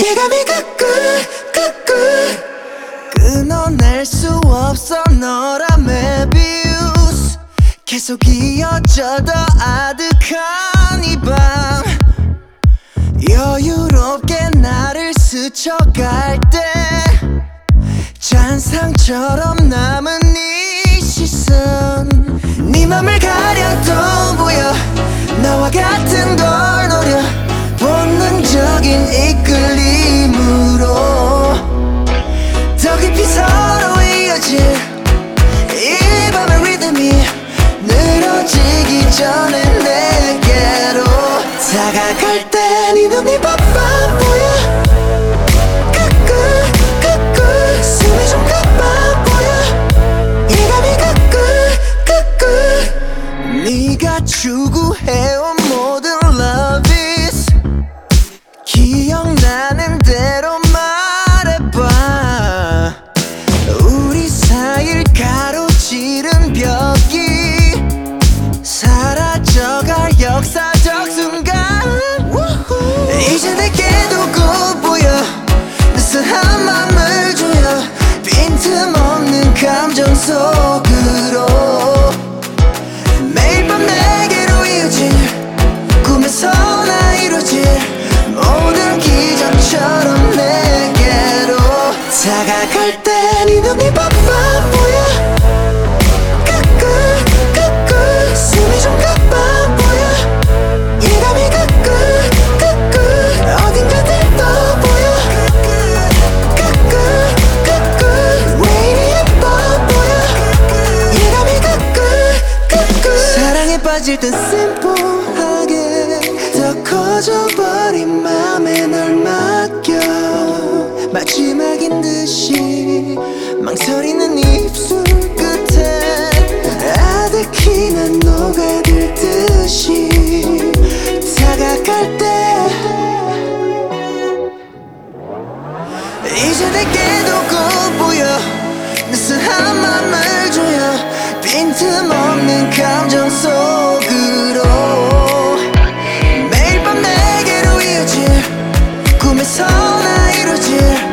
예감이 끊어낼 수 없어 너란 메비우스 계속 이어져도 아득한 이 밤 여유롭게 나를 스쳐갈 때 잔상처럼 남은 네 시선 네 맘을 가려도 보여 나와 같은 걸 노려 본능적인 이끌림으로 더 깊이 서로 이어질 이 밤의 리듬이 늘어지기 전에 내게로 다가갈 때 네 눈이 바빠 보여 숨이 좀 가빠 보여 예감이 네가 추구해온 모든 love is 기억나는 대로 말해봐 우리 사이를 가로지른 벽이 사라져갈 역사적 순간 이제 내게도 곧 보여 느슨한 맘을 조여 빈틈없는 감정 속으로 매일 밤 내게로 이어질 꿈에서 나 이루어질 모든 기적처럼 내게로 다가갈 때 네 눈이 바빠 보여 숨이 좀 가빠 보여 예감이 어딘가 들떠 보여 왜 이리 예뻐 보여 예감이 사랑에 빠질 땐 심플하게 더 커져버린 맘에 널 맡겨 마지막인 듯이 망설이는 입술 끝에 아득히 난 녹아들 듯이 다가갈 때 이제 내게도 곧 보여 느슨한 맘을 조여 빈틈없는 감정 속으로 매일 밤 내게로 이어질 꿈에서 나 이루어질